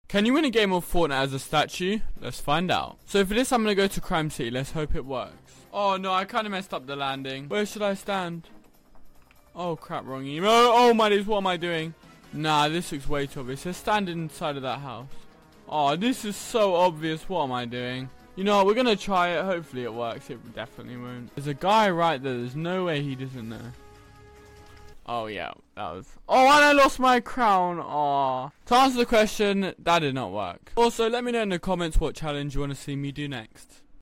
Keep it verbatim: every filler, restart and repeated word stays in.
Can you win a game of Fortnite as a statue? Let's find out. So for this, I'm going to go to Crime City. Let's hope it works. Oh, no, I kind of messed up the landing. Where should I stand? Oh, crap, wrong email. Oh, my days, what am I doing? Nah, this looks way too obvious. Let's stand inside of that house. Oh, this is so obvious. What am I doing? You know what? We're going to try it. Hopefully it works. It definitely won't. There's a guy right there. There's no way he doesn't know. Oh, yeah. That was... Oh, and I lost my crown. Oh. To answer the question, that did not work. Also, let me know in the comments what challenge you want to see me do next.